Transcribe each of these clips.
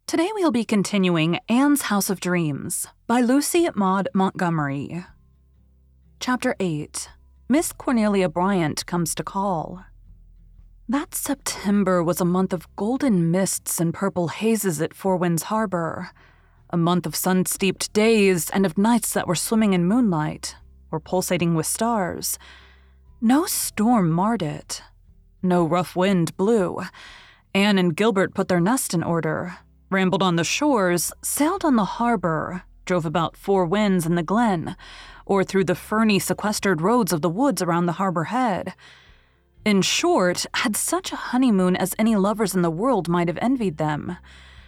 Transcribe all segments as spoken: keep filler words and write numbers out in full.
Today we'll be continuing Anne's House of Dreams by Lucy Maud Montgomery. Chapter eight. Miss Cornelia Bryant Comes to Call. That September was a month of golden mists and purple hazes at Four Winds Harbor, a month of sun-steeped days and of nights that were swimming in moonlight or pulsating with stars. No storm marred it. No rough wind blew. Anne and Gilbert put their nest in order, rambled on the shores, sailed on the harbor, drove about Four Winds in the Glen, or through the ferny, sequestered roads of the woods around the harbor head. In short, had such a honeymoon as any lovers in the world might have envied them.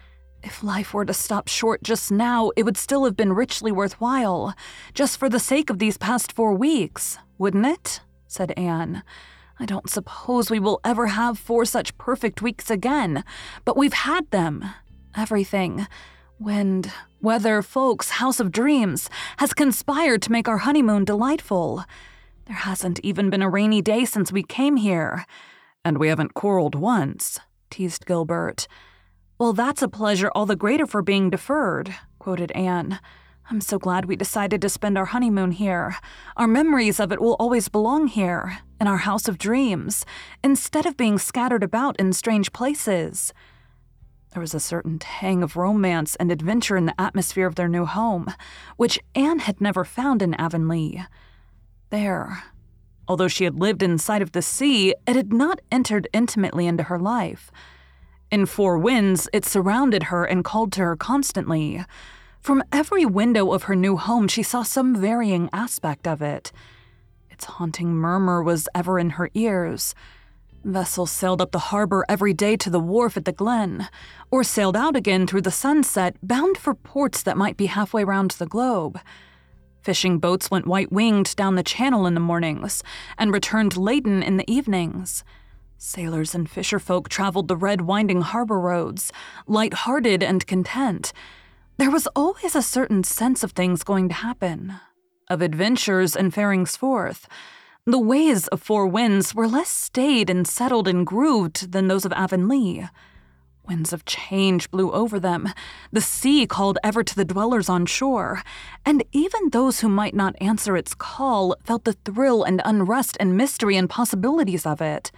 If life were to stop short just now, it would still have been richly worthwhile, just for the sake of these past four weeks, wouldn't it? Said Anne. I don't suppose we will ever have four such perfect weeks again, but we've had them. Everything, wind, weather, folks, House of Dreams, has conspired to make our honeymoon delightful. There hasn't even been a rainy day since we came here. And we haven't quarreled once, teased Gilbert. Well, that's a pleasure all the greater for being deferred, quoted Anne. I'm so glad we decided to spend our honeymoon here. Our memories of it will always belong here, in our House of Dreams, instead of being scattered about in strange places. There was a certain tang of romance and adventure in the atmosphere of their new home, which Anne had never found in Avonlea. There, although she had lived in sight of the sea, it had not entered intimately into her life. In Four Winds, it surrounded her and called to her constantly. From every window of her new home, she saw some varying aspect of it. Its haunting murmur was ever in her ears. Vessels sailed up the harbor every day to the wharf at the Glen, or sailed out again through the sunset, bound for ports that might be halfway round the globe. Fishing boats went white-winged down the channel in the mornings, and returned laden in the evenings. Sailors and fisherfolk traveled the red winding harbor roads, light-hearted and content. There was always a certain sense of things going to happen, of adventures and farings forth. The ways of Four Winds were less staid and settled and grooved than those of Avonlea. Winds of change blew over them. The sea called ever to the dwellers on shore, and even those who might not answer its call felt the thrill and unrest and mystery and possibilities of it.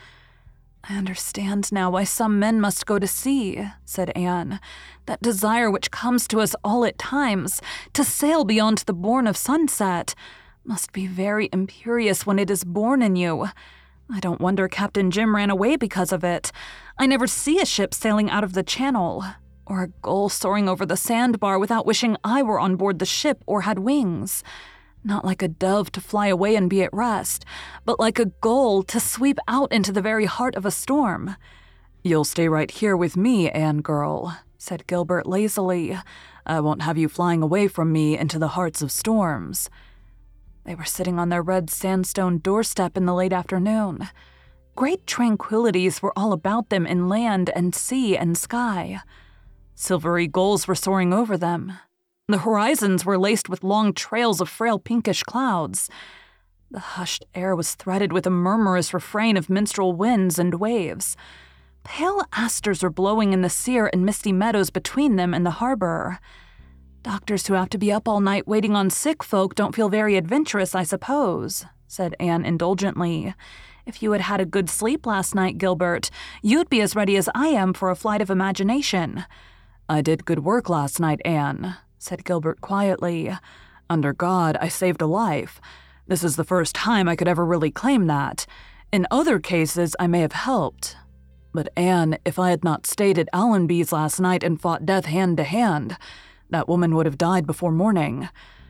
I understand now why some men must go to sea, said Anne. That desire which comes to us all at times, to sail beyond the bourne of sunset, must be very imperious when it is born in you. I don't wonder Captain Jim ran away because of it. I never see a ship sailing out of the channel, or a gull soaring over the sandbar without wishing I were on board the ship or had wings. Not like a dove to fly away and be at rest, but like a gull to sweep out into the very heart of a storm. You'll stay right here with me, Anne girl, said Gilbert lazily. I won't have you flying away from me into the hearts of storms. They were sitting on their red sandstone doorstep in the late afternoon. Great tranquillities were all about them in land and sea and sky. Silvery gulls were soaring over them. The horizons were laced with long trails of frail pinkish clouds. The hushed air was threaded with a murmurous refrain of minstrel winds and waves. Pale asters were blowing in the sere and misty meadows between them and the harbor. Doctors who have to be up all night waiting on sick folk don't feel very adventurous, I suppose, said Anne indulgently. If you had had a good sleep last night, Gilbert, you'd be as ready as I am for a flight of imagination. I did good work last night, Anne, said Gilbert quietly. Under God, I saved a life. This is the first time I could ever really claim that. In other cases, I may have helped. But Anne, if I had not stayed at Allenby's last night and fought death hand to hand, that woman would have died before morning.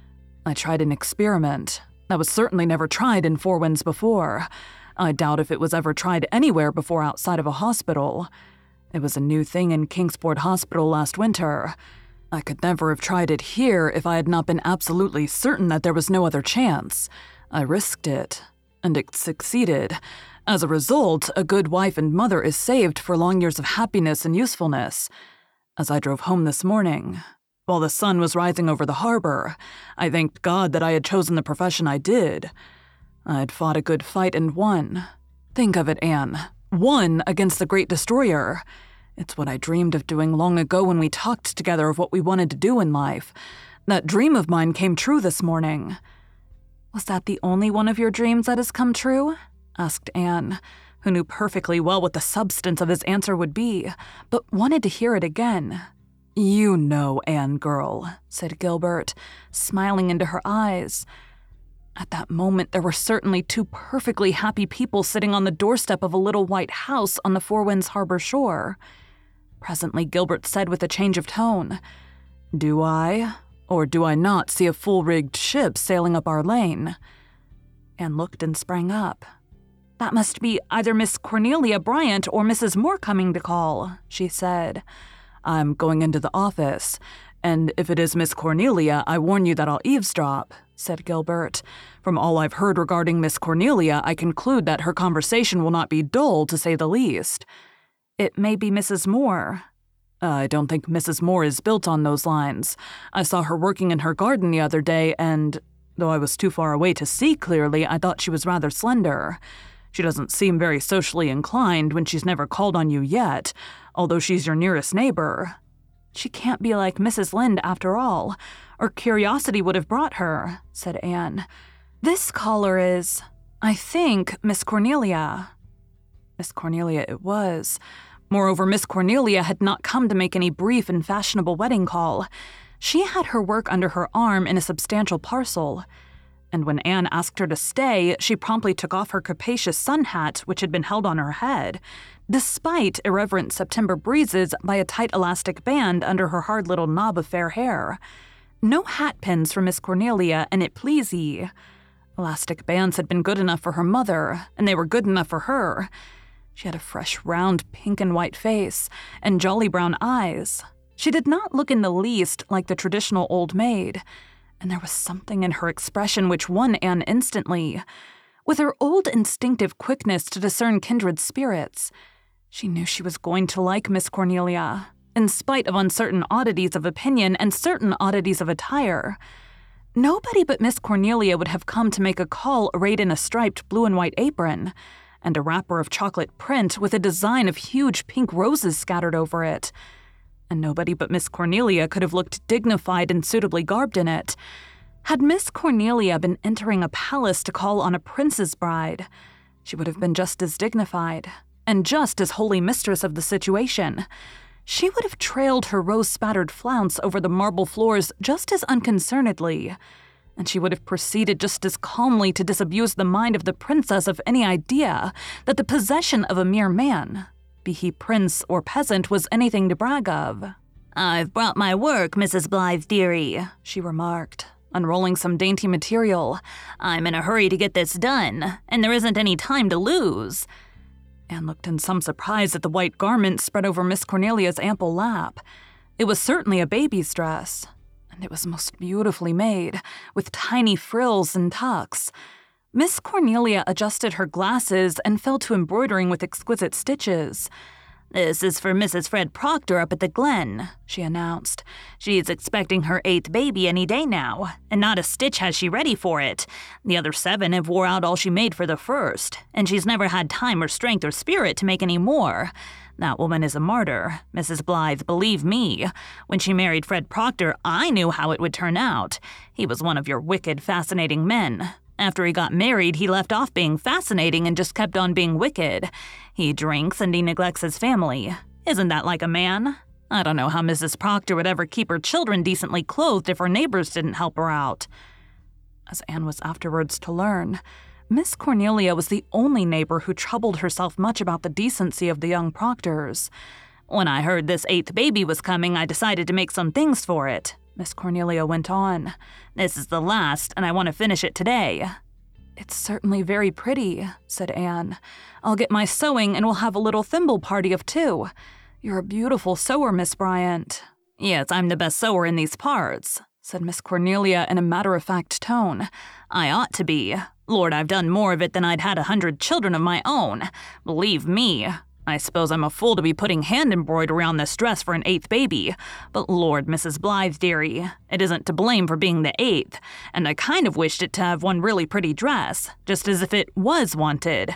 I tried an experiment that was certainly never tried in Four Winds before. I doubt if it was ever tried anywhere before outside of a hospital. It was a new thing in Kingsport Hospital last winter. I could never have tried it here if I had not been absolutely certain that there was no other chance. I risked it, and it succeeded. As a result, a good wife and mother is saved for long years of happiness and usefulness. As I drove home this morning, while the sun was rising over the harbor, I thanked God that I had chosen the profession I did. I'd fought a good fight and won. Think of it, Anne. Won against the great destroyer. It's what I dreamed of doing long ago when we talked together of what we wanted to do in life. That dream of mine came true this morning." "Was that the only one of your dreams that has come true?" asked Anne, who knew perfectly well what the substance of his answer would be, but wanted to hear it again. "You know, Anne girl," said Gilbert, smiling into her eyes. At that moment, there were certainly two perfectly happy people sitting on the doorstep of a little white house on the Four Winds Harbor shore. Presently, Gilbert said with a change of tone, "Do I, or do I not see a full-rigged ship sailing up our lane?" Anne looked and sprang up. "That must be either Miss Cornelia Bryant or Missus Moore coming to call," she said. "I'm going into the office, and if it is Miss Cornelia, I warn you that I'll eavesdrop," said Gilbert. "From all I've heard regarding Miss Cornelia, I conclude that her conversation will not be dull, to say the least." "It may be Missus Moore." "I don't think Missus Moore is built on those lines. I saw her working in her garden the other day, and, though I was too far away to see clearly, I thought she was rather slender. She doesn't seem very socially inclined when she's never called on you yet, although she's your nearest neighbor." "She can't be like Missus Lynde after all, or curiosity would have brought her," said Anne. "This caller is, I think, Miss Cornelia." Miss Cornelia it was. Moreover, Miss Cornelia had not come to make any brief and fashionable wedding call. She had her work under her arm in a substantial parcel. And when Anne asked her to stay, she promptly took off her capacious sun hat, which had been held on her head, despite irreverent September breezes, by a tight elastic band under her hard little knob of fair hair. No hat pins for Miss Cornelia, and it please ye. Elastic bands had been good enough for her mother, and they were good enough for her. She had a fresh, round, pink and white face, and jolly brown eyes. She did not look in the least like the traditional old maid, and there was something in her expression which won Anne instantly. With her old instinctive quickness to discern kindred spirits, she knew she was going to like Miss Cornelia, in spite of uncertain oddities of opinion and certain oddities of attire. Nobody but Miss Cornelia would have come to make a call arrayed in a striped blue and white apron, and a wrapper of chocolate print with a design of huge pink roses scattered over it. And nobody but Miss Cornelia could have looked dignified and suitably garbed in it. Had Miss Cornelia been entering a palace to call on a prince's bride, she would have been just as dignified, and just as wholly mistress of the situation. She would have trailed her rose-spattered flounce over the marble floors just as unconcernedly, and she would have proceeded just as calmly to disabuse the mind of the princess of any idea that the possession of a mere man, be he prince or peasant, was anything to brag of. "I've brought my work, Missus Blythe dearie," she remarked, unrolling some dainty material. "I'm in a hurry to get this done, and there isn't any time to lose." Anne looked in some surprise at the white garment spread over Miss Cornelia's ample lap. It was certainly a baby's dress, and it was most beautifully made, with tiny frills and tucks. Miss Cornelia adjusted her glasses and fell to embroidering with exquisite stitches. "This is for Missus Fred Proctor up at the Glen," she announced. "She's expecting her eighth baby any day now, and not a stitch has she ready for it. The other seven have wore out all she made for the first, and she's never had time or strength or spirit to make any more. That woman is a martyr, Missus Blythe, believe me. When she married Fred Proctor, I knew how it would turn out. He was one of your wicked, fascinating men. After he got married, he left off being fascinating and just kept on being wicked. He drinks and he neglects his family. Isn't that like a man? I don't know how Missus Proctor would ever keep her children decently clothed if her neighbors didn't help her out." As Anne was afterwards to learn, Miss Cornelia was the only neighbor who troubled herself much about the decency of the young Proctors. "When I heard this eighth baby was coming, I decided to make some things for it," Miss Cornelia went on. "This is the last, and I want to finish it today." "It's certainly very pretty," said Anne. "I'll get my sewing and we'll have a little thimble party of two. You're a beautiful sewer, Miss Bryant." "Yes, I'm the best sewer in these parts," said Miss Cornelia in a matter-of-fact tone. "I ought to be. Lord, I've done more of it than I'd had a hundred children of my own. Believe me. I suppose I'm a fool to be putting hand embroidery on this dress for an eighth baby, but Lord, Missus Blythe dearie, it isn't to blame for being the eighth, and I kind of wished it to have one really pretty dress, just as if it was wanted.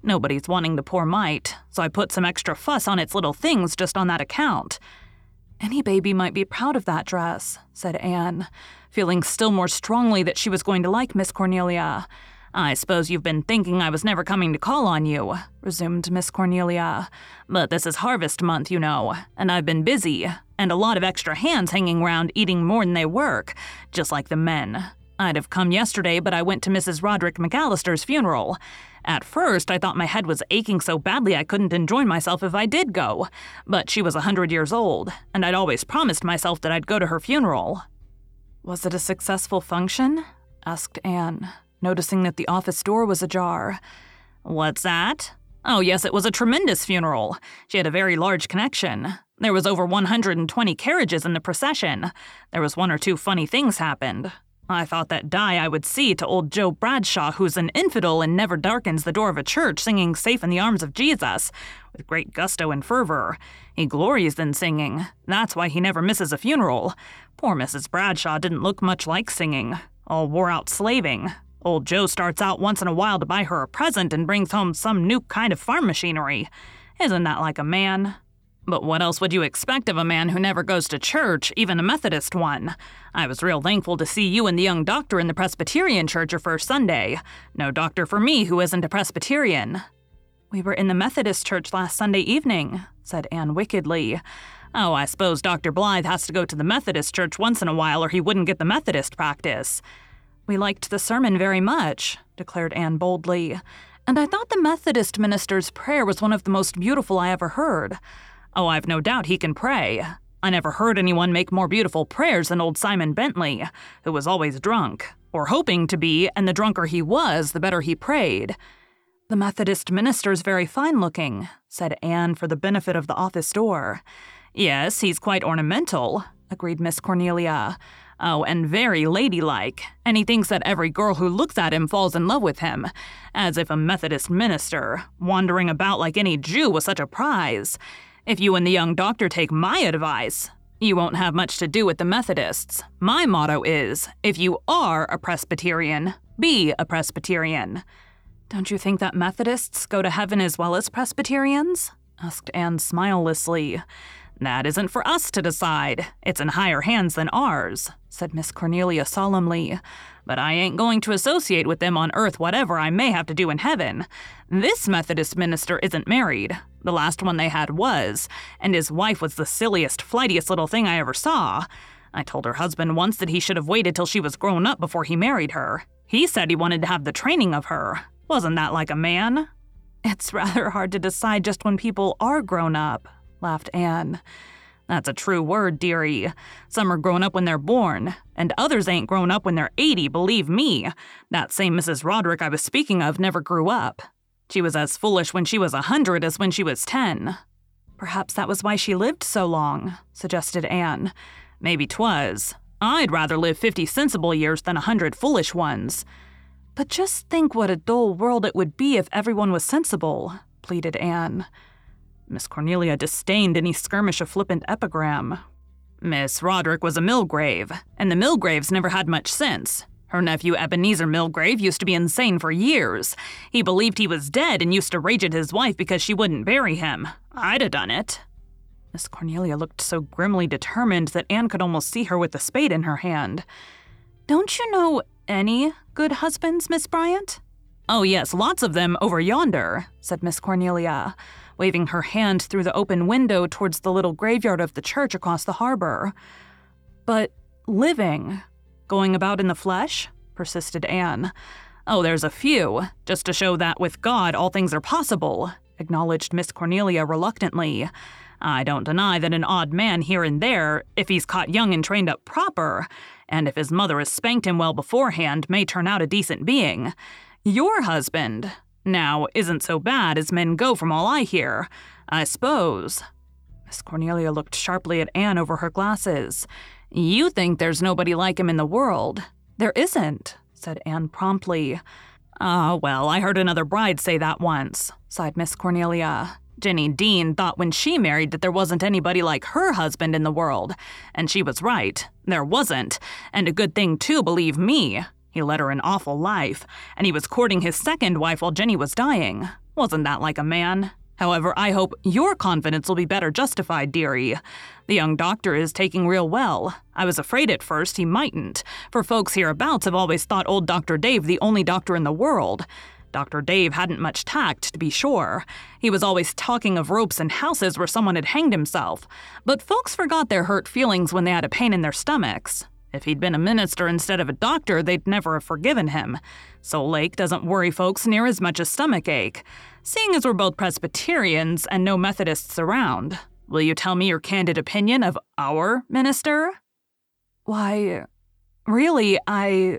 Nobody's wanting the poor mite, so I put some extra fuss on its little things just on that account." "Any baby might be proud of that dress," said Anne, feeling still more strongly that she was going to like Miss Cornelia. "I suppose you've been thinking I was never coming to call on you," resumed Miss Cornelia. "But this is harvest month, you know, and I've been busy, and a lot of extra hands hanging around eating more than they work, just like the men. I'd have come yesterday, but I went to Missus Roderick McAllister's funeral. At first, I thought my head was aching so badly I couldn't enjoy myself if I did go, but she was a hundred years old, and I'd always promised myself that I'd go to her funeral." "Was it a successful function?" asked Anne, noticing that the office door was ajar. "What's that? Oh, yes, it was a tremendous funeral. She had a very large connection. There was over one hundred twenty carriages in the procession. There was one or two funny things happened. I thought that die I would see to old Joe Bradshaw, who's an infidel and never darkens the door of a church, singing Safe in the Arms of Jesus, with great gusto and fervor. He glories in singing. That's why he never misses a funeral. Poor Missus Bradshaw didn't look much like singing. All wore out slaving. Old Joe starts out once in a while to buy her a present and brings home some new kind of farm machinery. Isn't that like a man? But what else would you expect of a man who never goes to church, even a Methodist one? I was real thankful to see you and the young doctor in the Presbyterian church your first Sunday. No doctor for me who isn't a Presbyterian." "We were in the Methodist church last Sunday evening," said Anne wickedly. "Oh, I suppose Doctor Blythe has to go to the Methodist church once in a while or he wouldn't get the Methodist practice." "We liked the sermon very much," declared Anne boldly, "and I thought the Methodist minister's prayer was one of the most beautiful I ever heard." "Oh, I've no doubt he can pray. I never heard anyone make more beautiful prayers than old Simon Bentley, who was always drunk, or hoping to be, and the drunker he was, the better he prayed." "The Methodist minister's very fine-looking," said Anne for the benefit of the office door. "Yes, he's quite ornamental," agreed Miss Cornelia. "Oh, and very ladylike, and he thinks that every girl who looks at him falls in love with him, as if a Methodist minister, wandering about like any Jew, was such a prize. If you and the young doctor take my advice, you won't have much to do with the Methodists. My motto is, if you are a Presbyterian, be a Presbyterian." "Don't you think that Methodists go to heaven as well as Presbyterians?" asked Anne smilelessly. "That isn't for us to decide. It's in higher hands than ours," said Miss Cornelia solemnly. "But I ain't going to associate with them on earth whatever I may have to do in heaven. This Methodist minister isn't married. The last one they had was, and his wife was the silliest, flightiest little thing I ever saw. I told her husband once that he should have waited till she was grown up before he married her. He said he wanted to have the training of her. Wasn't that like a man?" "It's rather hard to decide just when people are grown up," laughed Anne. "That's a true word, dearie. Some are grown up when they're born, and others ain't grown up when they're eighty, believe me. That same Missus Roderick I was speaking of never grew up. She was as foolish when she was a hundred as when she was ten." "Perhaps that was why she lived so long," suggested Anne. "Maybe 'twas. I'd rather live fifty sensible years than a hundred foolish ones." "But just think what a dull world it would be if everyone was sensible," pleaded Anne. Miss Cornelia disdained any skirmish of flippant epigram. "Miss Roderick was a Milgrave, and the Milgraves never had much sense. Her nephew Ebenezer Milgrave used to be insane for years. He believed he was dead and used to rage at his wife because she wouldn't bury him. I'd have done it." Miss Cornelia looked so grimly determined that Anne could almost see her with the spade in her hand. "Don't you know any good husbands, Miss Bryant?" "Oh yes, lots of them over yonder," said Miss Cornelia, waving her hand through the open window towards the little graveyard of the church across the harbor. "But living, going about in the flesh?" persisted Anne. "Oh, there's a few, just to show that with God all things are possible," acknowledged Miss Cornelia reluctantly. "I don't deny that an odd man here and there, if he's caught young and trained up proper, and if his mother has spanked him well beforehand, may turn out a decent being. Your husband, now, isn't so bad as men go from all I hear, I suppose." Miss Cornelia looked sharply at Anne over her glasses. "You think there's nobody like him in the world." "There isn't," said Anne promptly. "Ah, well, I heard another bride say that once," sighed Miss Cornelia. "Jenny Dean thought when she married that there wasn't anybody like her husband in the world, and she was right. There wasn't, and a good thing too, believe me. He led her an awful life, and he was courting his second wife while Jenny was dying. Wasn't that like a man? However, I hope your confidence will be better justified, dearie. The young doctor is taking real well. I was afraid at first he mightn't, for folks hereabouts have always thought old Doctor Dave the only doctor in the world. Doctor Dave hadn't much tact, to be sure. He was always talking of ropes and houses where someone had hanged himself. But folks forgot their hurt feelings when they had a pain in their stomachs. If he'd been a minister instead of a doctor, they'd never have forgiven him. Soul Lake doesn't worry folks near as much as stomach ache. Seeing as we're both Presbyterians and no Methodists around, will you tell me your candid opinion of our minister? Why, really, I...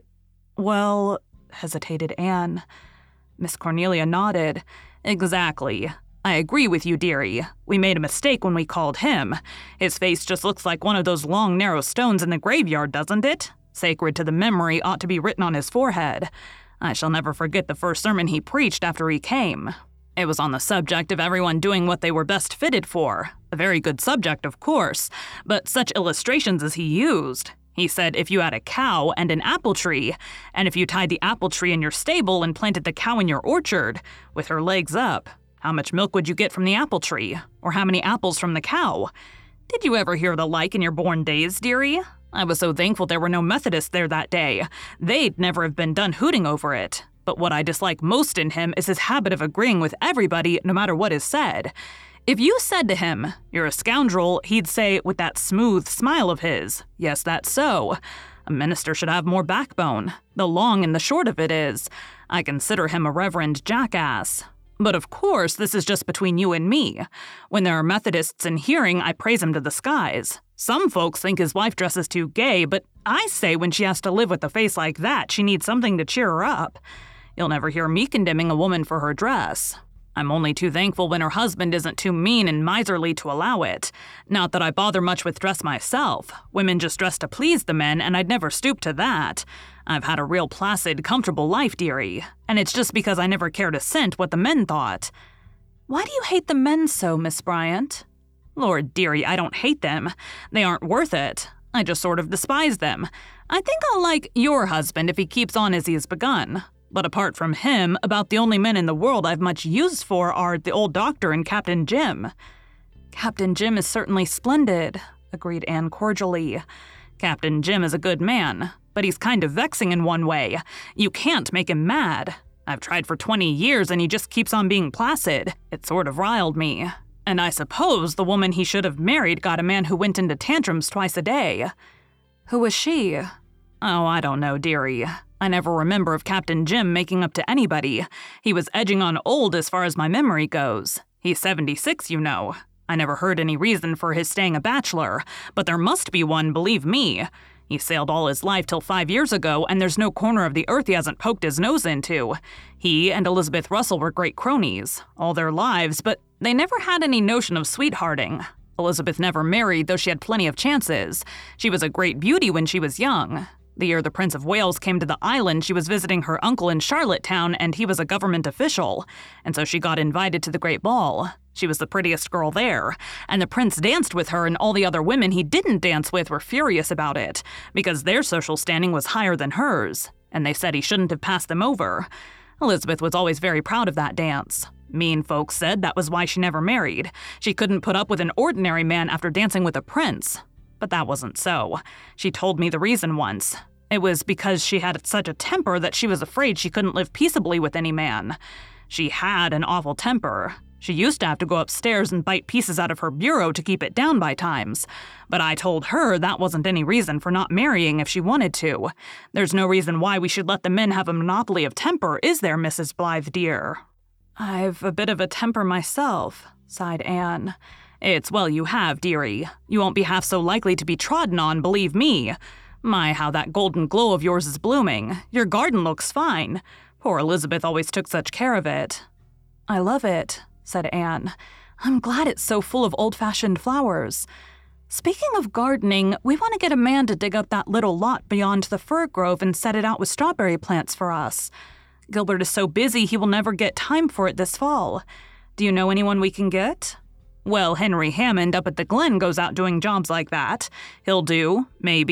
well, hesitated Anne. Miss Cornelia nodded. Exactly. I agree with you, dearie. We made a mistake when we called him. His face just looks like one of those long, narrow stones in the graveyard, doesn't it? Sacred to the memory ought to be written on his forehead. I shall never forget the first sermon he preached after he came. It was on the subject of everyone doing what they were best fitted for. A very good subject, of course, but such illustrations as he used. He said if you had a cow and an apple tree, and if you tied the apple tree in your stable and planted the cow in your orchard, with her legs up, how much milk would you get from the apple tree? Or how many apples from the cow? Did you ever hear the like in your born days, dearie? I was so thankful there were no Methodists there that day. They'd never have been done hooting over it. But what I dislike most in him is his habit of agreeing with everybody no matter what is said. If you said to him, "You're a scoundrel," he'd say with that smooth smile of his, "Yes, that's so." A minister should have more backbone. The long and the short of it is, I consider him a reverend jackass. But of course, this is just between you and me. When there are Methodists in hearing, I praise him to the skies. Some folks think his wife dresses too gay, but I say when she has to live with a face like that, she needs something to cheer her up. You'll never hear me condemning a woman for her dress. I'm only too thankful when her husband isn't too mean and miserly to allow it. Not that I bother much with dress myself. Women just dress to please the men, and I'd never stoop to that. I've had a real placid, comfortable life, dearie, and it's just because I never cared a cent what the men thought. Why do you hate the men so, Miss Bryant? Lord, dearie, I don't hate them. They aren't worth it. I just sort of despise them. I think I'll like your husband if he keeps on as he has begun. But apart from him, about the only men in the world I've much use for are the old doctor and Captain Jim. Captain Jim is certainly splendid, agreed Anne cordially. Captain Jim is a good man, but he's kind of vexing in one way. You can't make him mad. I've tried for twenty years and he just keeps on being placid. It sort of riled me. And I suppose the woman he should have married got a man who went into tantrums twice a day. Who was she? Oh, I don't know, dearie. I never remember of Captain Jim making up to anybody. He was edging on old as far as my memory goes. He's seventy-six, you know. I never heard any reason for his staying a bachelor, but there must be one, believe me. He sailed all his life till five years ago, and there's no corner of the earth he hasn't poked his nose into. He and Elizabeth Russell were great cronies, all their lives, but they never had any notion of sweethearting. Elizabeth never married, though she had plenty of chances. She was a great beauty when she was young. The year the Prince of Wales came to the island, she was visiting her uncle in Charlottetown, and he was a government official, and so she got invited to the great ball. She was the prettiest girl there, and the prince danced with her, and all the other women he didn't dance with were furious about it, because their social standing was higher than hers, and they said he shouldn't have passed them over. Elizabeth was always very proud of that dance. Mean folks said that was why she never married. She couldn't put up with an ordinary man after dancing with a prince. But that wasn't so. She told me the reason once. It was because she had such a temper that she was afraid she couldn't live peaceably with any man. She had an awful temper. She used to have to go upstairs and bite pieces out of her bureau to keep it down by times. But I told her that wasn't any reason for not marrying if she wanted to. There's no reason why we should let the men have a monopoly of temper, is there, Missus Blythe, dear? I've a bit of a temper myself, sighed Anne. It's well you have, dearie. You won't be half so likely to be trodden on, believe me. My, how that golden glow of yours is blooming. Your garden looks fine. Poor Elizabeth always took such care of it. I love it, said Anne. I'm glad it's so full of old-fashioned flowers. Speaking of gardening, we want to get a man to dig up that little lot beyond the fir grove and set it out with strawberry plants for us. Gilbert is so busy he will never get time for it this fall. Do you know anyone we can get? Well, Henry Hammond up at the Glen goes out doing jobs like that. He'll do, maybe.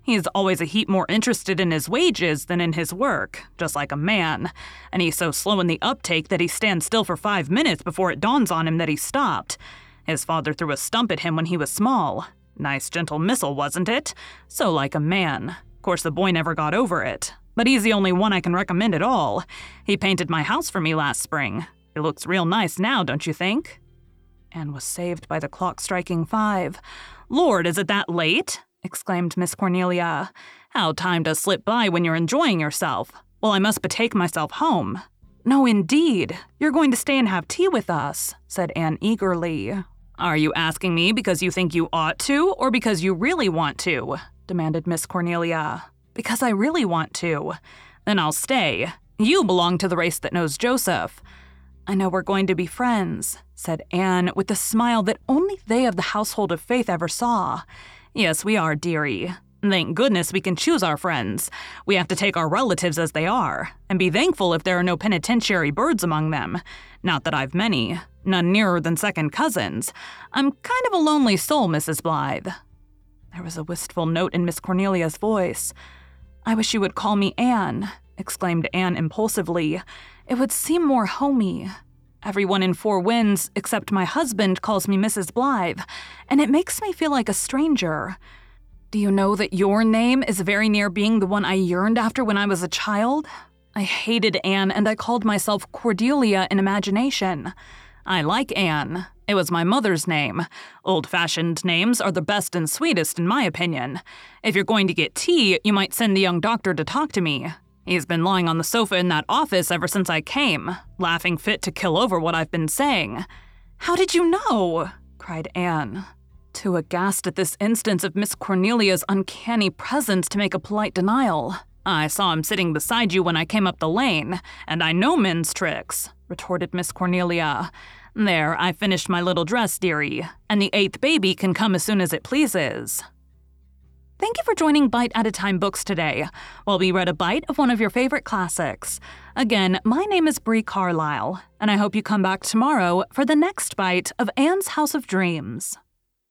He's always a heap more interested in his wages than in his work, just like a man. And he's so slow in the uptake that he stands still for five minutes before it dawns on him that he stopped. His father threw a stump at him when he was small. Nice gentle missile, wasn't it? So like a man. Of course, the boy never got over it. But he's the only one I can recommend at all. He painted my house for me last spring. It looks real nice now, don't you think? Anne was saved by the clock striking five. Lord, is it that late? Exclaimed Miss Cornelia. How time does slip by when you're enjoying yourself. Well, I must betake myself home. No, indeed. You're going to stay and have tea with us, said Anne eagerly. Are you asking me because you think you ought to, or because you really want to? Demanded Miss Cornelia. Because I really want to. Then I'll stay. You belong to the race that knows Joseph. I know we're going to be friends, said Anne with the smile that only they of the household of Faith ever saw. Yes, we are, dearie. Thank goodness we can choose our friends. We have to take our relatives as they are, and be thankful if there are no penitentiary birds among them. Not that I've many. None nearer than second cousins. I'm kind of a lonely soul, Missus Blythe. There was a wistful note in Miss Cornelia's voice. I wish you would call me Anne, exclaimed Anne impulsively. It would seem more homey. Everyone in Four Winds, except my husband, calls me Missus Blythe, and it makes me feel like a stranger. Do you know that your name is very near being the one I yearned after when I was a child? I hated Anne, and I called myself Cordelia in imagination. I like Anne. It was my mother's name. Old-fashioned names are the best and sweetest, in my opinion. If you're going to get tea, you might send the young doctor to talk to me. He's been lying on the sofa in that office ever since I came, laughing fit to kill over what I've been saying. How did you know? Cried Anne, too aghast at this instance of Miss Cornelia's uncanny presence to make a polite denial. I saw him sitting beside you when I came up the lane, and I know men's tricks, retorted Miss Cornelia. There, I finished my little dress, dearie, and the eighth baby can come as soon as it pleases. Thank you for joining Bite at a Time Books today, while we read a bite of one of your favorite classics. Again, my name is Bree Carlisle, and I hope you come back tomorrow for the next bite of Anne's House of Dreams.